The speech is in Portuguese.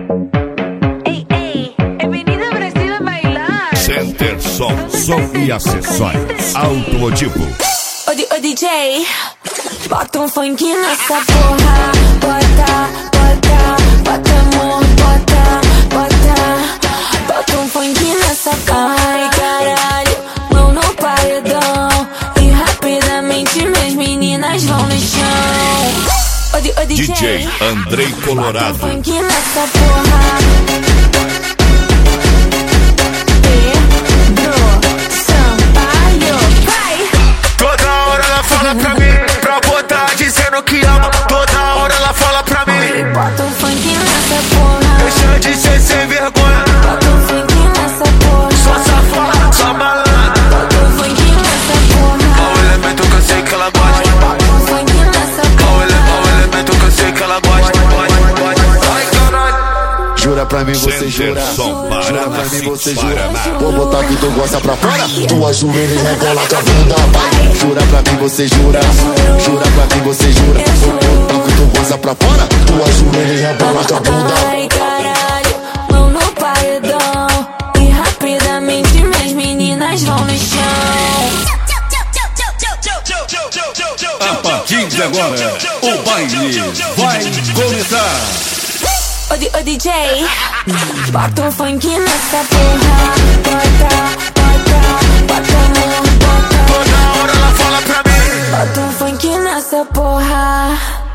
Ey, ey, he venido a Brasil a bailar. Center Som e acessórios automotivo. Ô DJ, bota um funk nessa porra. Bota, bota, bota amor, bota um funk nessa porra. Ai caralho, mão no paredão. E rapidamente minhas meninas vão no chão. Ô DJ Andrei Colorado. Bota um funk nessa porra. Pra mim, pra botar dizendo que ama. Toda hora ela fala pra mim. Bota um funk nessa porra. Deixa de ser sem vergonha. Bota um funk nessa porra. Só safada, só malandra. Bota um funk nessa porra. Ó o elemento que eu sei que ela gosta. Bota um funk nessa porra. Ó o elemento que eu sei que ela gosta. Ai caralho. Jura pra mim, você jura. Jura pra mim, você jura. Vou botar que tu gosta pra fora. Tua joelha e rebola com a bunda, vai. Jura pra mim, você jura. Jura pra mim, você jura. Vou botar que tu gosta pra fora. Tua joelha e rebola com a bunda. Ai caralho, mão no paredão. E rapidamente minhas meninas vão no chão. A partir de agora, o baile vai começar. Ô DJ, bota um funk nessa porra. Bota amor, Toda hora ela fala pra mim. bota um funk nessa porra.